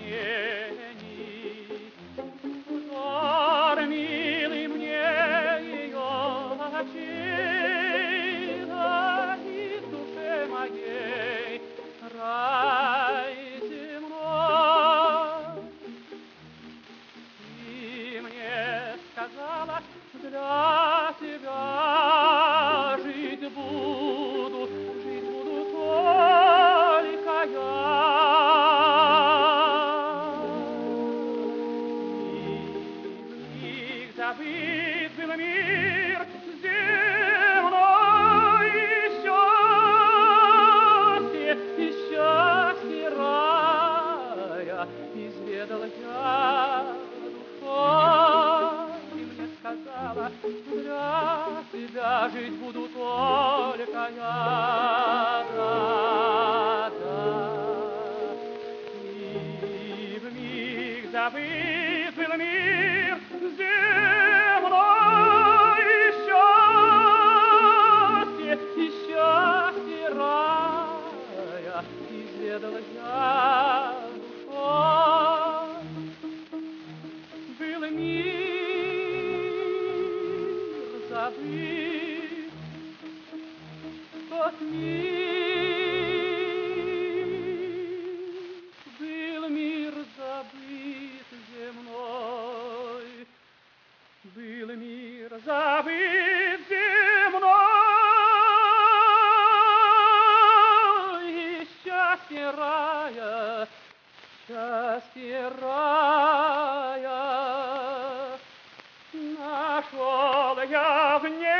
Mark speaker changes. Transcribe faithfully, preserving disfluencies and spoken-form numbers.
Speaker 1: волнений. Взор милый мне ее очей, да и в душе моей рай земной. Ты мне сказала, для тебя жить буду, жить буду только я. И в них забыт был мир земной, и счастье, и счастье рая изведал я душой. Ты мне сказала, для тебя жить буду только я. Да, да. И в миг забыт был мир земной, и счастье, и счастье рая изведал я душой. Был мир забыт, тот миг был мир забыт земной, был мир забыт земной, и счастье рая, счастье рая нашел я в ней.